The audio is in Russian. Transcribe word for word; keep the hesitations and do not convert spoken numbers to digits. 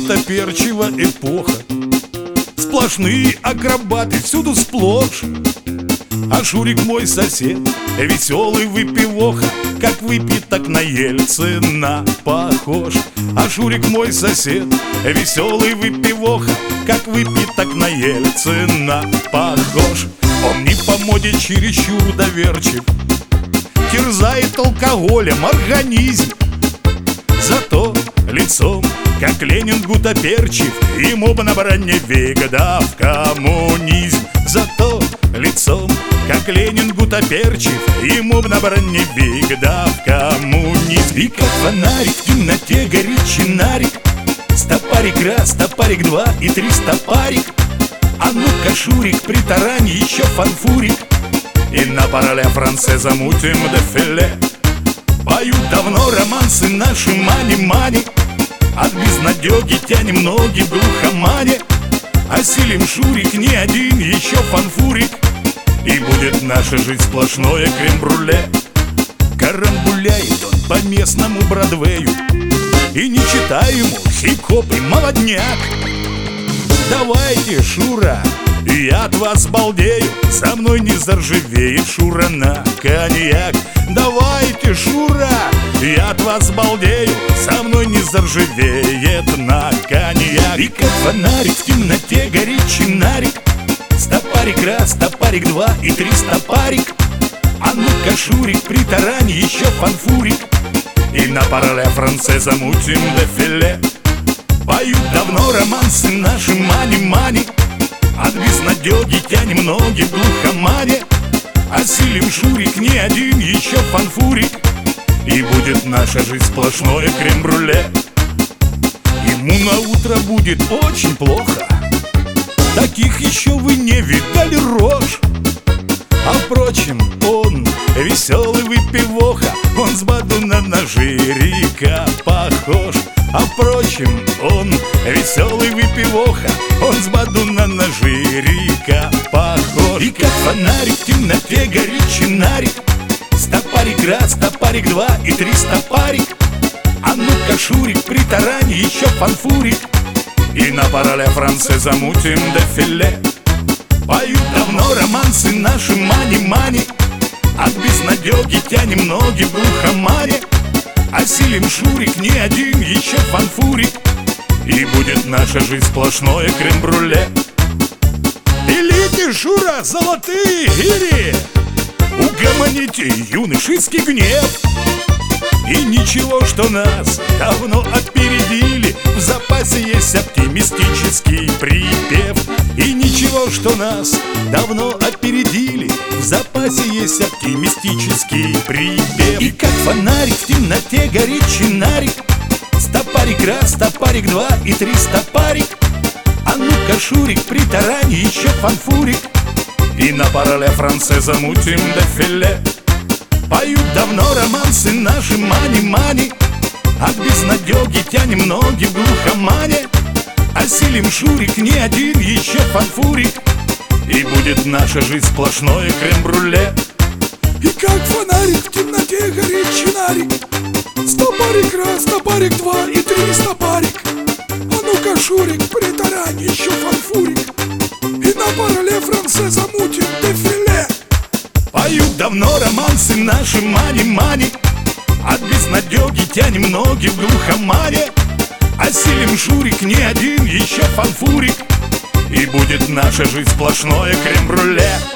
густоперчива эпоха. Сплошные акробаты всюду сплошь. А Шурик мой сосед, веселый выпивоха, как выпьет, так на Ельцина похож. А Шурик мой сосед, веселый выпивоха, как выпьет, так на Ельцина похож. Он не по моде чересчур доверчив, терзает алкоголем организм. Зато лицом, как Ленин густоперчив, ему бы на броне век, да в коммунизм. Зато лицом, как Ленин густоперчив, ему б на броне век, да в коммунизм. И как фонарик в темноте горит чинарик. Стопарик раз, стопарик два и три стопарик. А ну-ка, Шурик, притарань еще фанфурик, и на пароле франце замутим дефиле. Поют давно романсы наши мани-мани, от безнадеги тянем ноги в глухомане. Осилим, Шурик, не один еще фанфурик, и будет наша жизнь сплошное крем-брюле. Карамбуляет он по местному Бродвею, и не читай ему хип-хоп и молодняк. Давайте, Шура, я от вас балдею, со мной не заржавеет Шура на коньяк. Давайте, Шура, я от вас балдею, со мной не заржавеет на коньяк. И как фонарик в темноте горит чинарик. Стопарик раз, стопарик два и три стопарик. А ну-ка, Шурик, притарань еще фанфурик, и на пароле франце замутим дефиле. Поют давно романсы наши мани-мани, от безнадеги тянем ноги в глухомане. Осилим, Шурик, не один еще фанфурик, и будет наша жизнь сплошное крем-брюле. Ему на утро будет очень плохо, таких еще вы не видали рож. А впрочем, он веселый выпивоха, он с бадуна на жирика похож. А впрочем, он веселый выпивоха, он с бадуна на жирика похож. И как фонарик в темноте горит чинарик. Стопарик раз, стопарик два и три стопарик. А ну-ка, Шурик, притарань еще фанфурик, и на пароле франце замутим дефиле. Поют давно романсы наши мани-мани, от безнадеги тянем ноги в глухомане. Осилим, Шурик, не один еще фанфурик, и будет наша жизнь сплошное крем-брюле. Пилите, Шура, золотые гири, угомоните юношеский гнев. И ничего, что нас давно опередили, в запасе есть оптимистический припев. И ничего, что нас давно опередили, в запасе есть оптимистический припев. И как фонарик в темноте горит чинарик. Стопарик раз, стопарик два и три стопарик. А ну-ка, Шурик, притарань еще фанфурик, и на пароле франце замутим дефиле. Поют давно романсы наши мани-мани, от безнадеги тянем ноги в глухомане. Осилим, Шурик, не один еще фанфурик, и будет наша жизнь сплошное крем-брюле. И как фонарик в темноте горит чинарик. Стопарик раз, стопарик два и три стопарик. А ну-ка, Шурик, притарань еще фанфурик, и на пароле франце замутим дефиле. Поют давно романсы наши мани-мани, от безнадеги тянем ноги в глухомане. Осилим, Шурик, не один еще фанфурик, и будет наша жизнь сплошное крем-брюле.